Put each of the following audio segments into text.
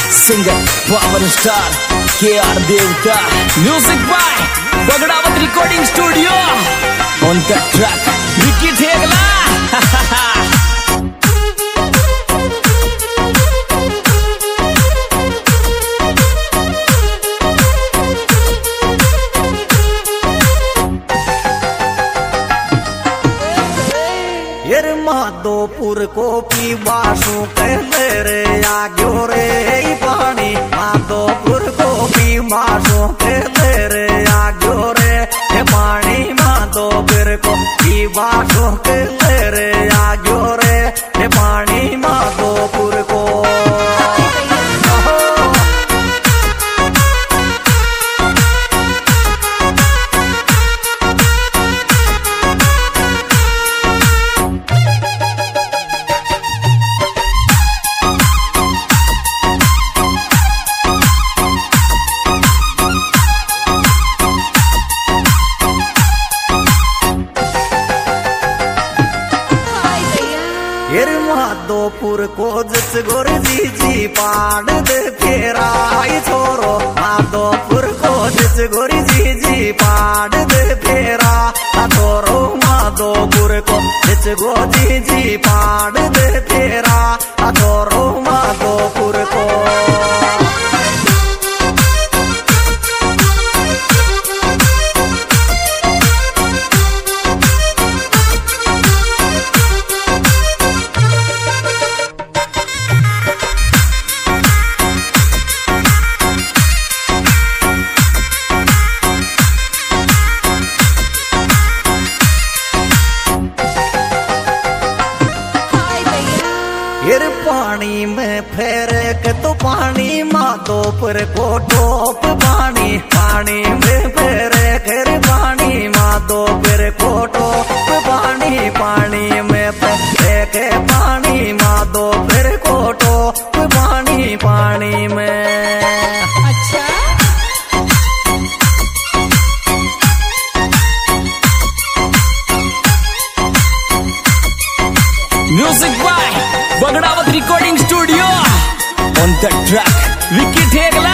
Singer power star KR Devta, music by Bagdawat recording studio, on the track Vicky Thegla. Madhopur को पीवासू कहते रे आग्यो रे पानी, माधोपुर को पीवासू कहते रे आग्यो रे पानी, माधोपुर को पीवासू कहते रे आग्यो रे पानी, माधोपुर को। माधोपुर को जस गोर जी पाड़ दे फेरा छोरो, माधोपुर को जस गोर जी पाड़ दे फेरा छोरो, माधोपुर को जस गोरी जी पाड़ दे फेरा छोरो, माधोपुर को। पानी में फेरे के तो पानी, माधोपुर को टोप पानी, पानी में फेरे के पानी, माधोपुर को टोप पानी, पानी में फेरे के पानी, माधोपुर को टोप पानी, पानी में। अच्छा music by Bagdawat recording studio, on the track Vicky Thegla.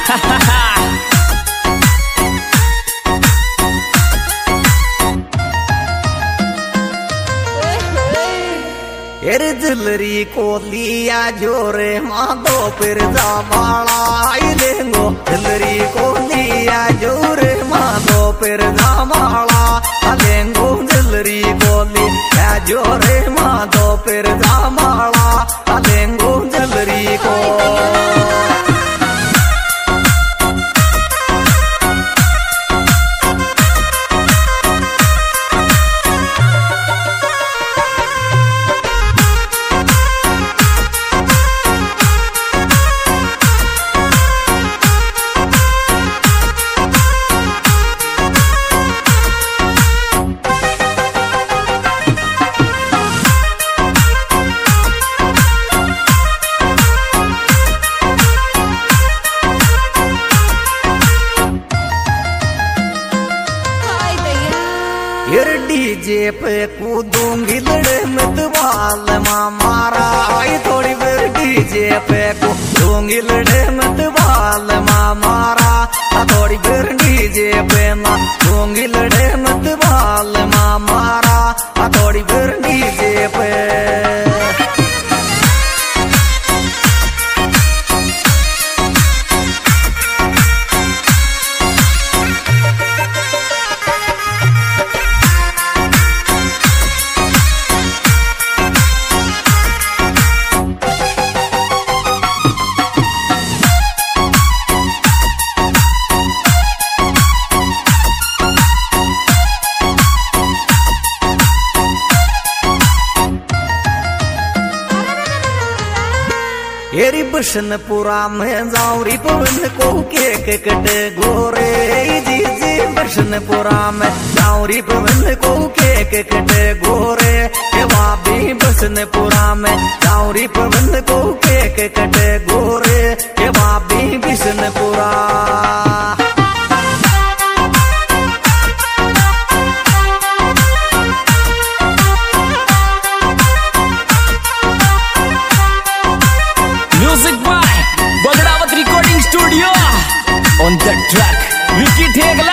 जलरी को लिया जोरे माधोपुर जामाला लेंगो, जलरी को लिया जोरे माधोपुर जामाला लेंगो, जलरी को लिया जोरे माधोपुर जामाला लेंगो, जलरी को। डीजे पे कूदूंगी लड़े मत वाल मारा, आई थोड़ी देर डीजे पे कूदूंगी लड़े मत वाल मारा, थोड़ी देर डीजे पे ना दूंगी लड़े मत वाल मारा, थोड़ी देर डीजे पे। एरी बसनपुरा में जाऊरी पवन को केक कटे गोरे जी जी, बसनपुरा में जाऊरी पवन को केक कटे गोरे, भाभी बसनपुरा में जाऊरी पवन को केक कटे गोरे, भाभी Bisanpura. Music by Bagda track Vicky Thegla.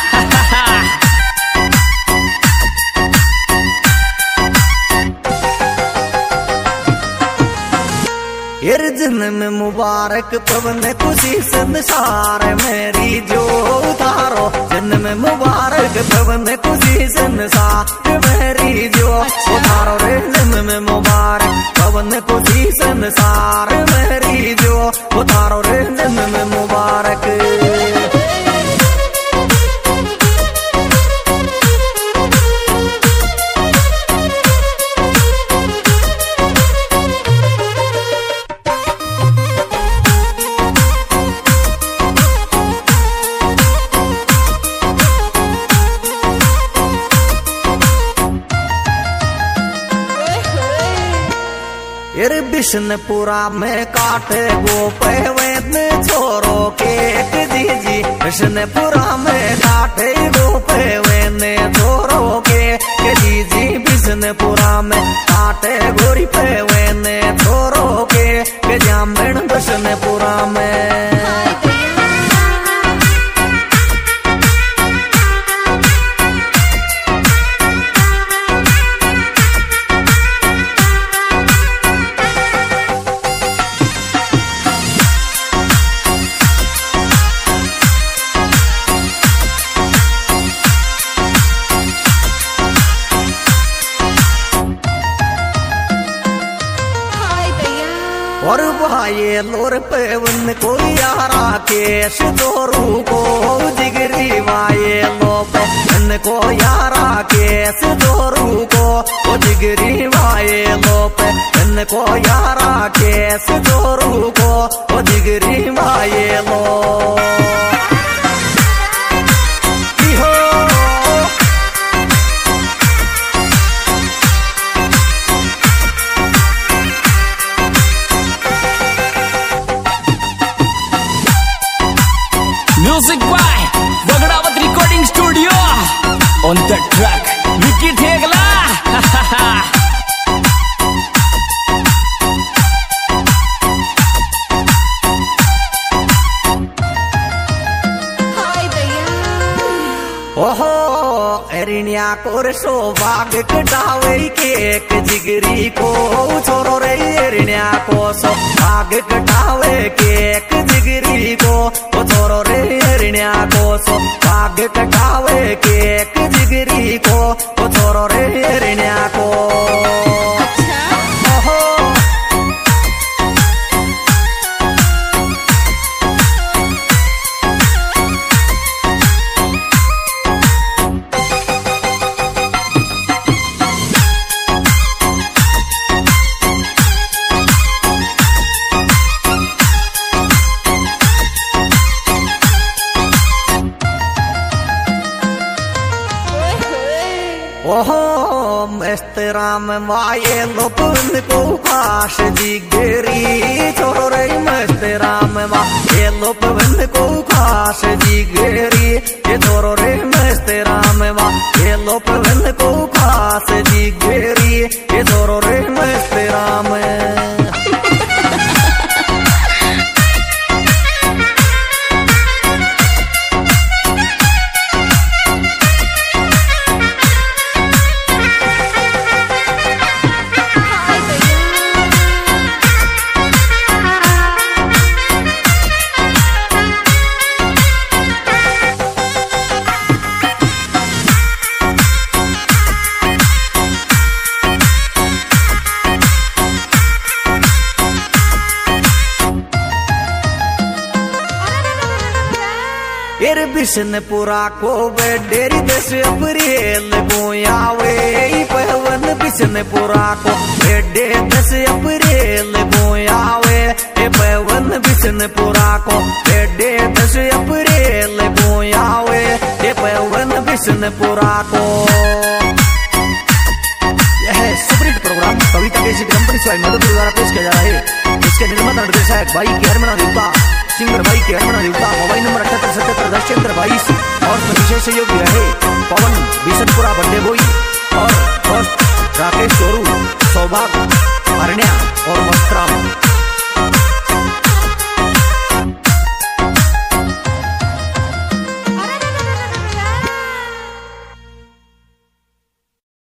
जन्म मुबारक पवन खुशी संसार मेरी जो उतारो। जन्म मुबारक पवन खुशी संसार मेरी जो उतारो रे। जन्म मुबारक पवन खुशी संसार मेरी जो उतारो रे। जन्म मुबारक बिशनपुरा में काटे गोपे वेद छोरो के दीजी। बिशनपुरा में काटे गोपे वेद छोरो के दीजी। बिशनपुरा में काटे गोरी पे वेद छोरो के जामन बिशनपुरा में। और भाई लोर पे वन को यारा केश दोरू को जिगरी वाये लो पे वन को यारा केश दोरू को जिगरी वाये लो पे वन को यारा केश दोरू को जिगरी वाये लो। Music by Bagdawat Recording Studio. On the track Vicky ठेगला। ओहो एरिनिया कोर सौभाग्य कटावे के एक जिगरी को छोरो रे। एरिनिया को सौभाग्य कटावे के एक जिगरी को छोरो रे। एरिनिया को सौभाग्य कटावे के एक जिगरी को छोरो रे। एरिनिया को ओहो मस्तराम वाये लोपन को खास जिगरी छोरो रे। मस्तराम वाये लोपन को खास जिगरी ये छोरो रे। मस्तराम वाये लोपन को खास जिगरी ये छोरो रे। मस्तराम बिशनपुरा को बेडेरी 10 अप्रैल को आवे पवन। बिशनपुरा को बेडे 10 अप्रैल को आवे पवन। बिशनपुरा को बेडे 10 अप्रैल को आवे पवन। बिशनपुरा को यह सुपरहिट प्रोग्राम कविता केसी कंपनी स्वाई मधुपुर द्वारा पेश किया जा रहा है। इसके निर्माता निर्देशक भाई केरमना देवता, सिंगर भाई केरमना देवता। मोबाइल नंबर 787710 और विशेष सहयोगी रहे पवन बिशनपुरा बड्डे बॉय और दोस्त राकेश चोरू, सौभाग्य, अरण्या और मस्त्राम।